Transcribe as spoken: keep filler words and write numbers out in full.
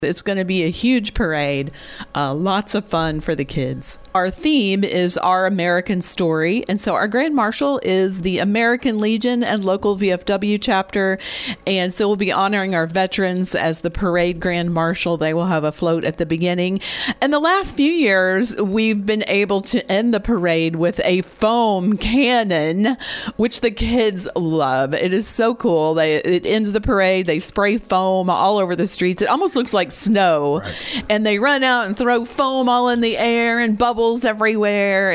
It's going to be a huge parade, uh, lots of fun for the kids. Our theme is Our American Story, and so our Grand Marshal is the American Legion and local V F W chapter, and so we'll be honoring our veterans as the parade Grand Marshal. They will have a float at the beginning. And the last few years, we've been able to end the parade with a foam cannon, which the kids love. It is so cool. They, it ends the parade. They spray foam all over the streets. It almost looks like snow. Right. And they run out and throw foam all in the air and bubbles everywhere.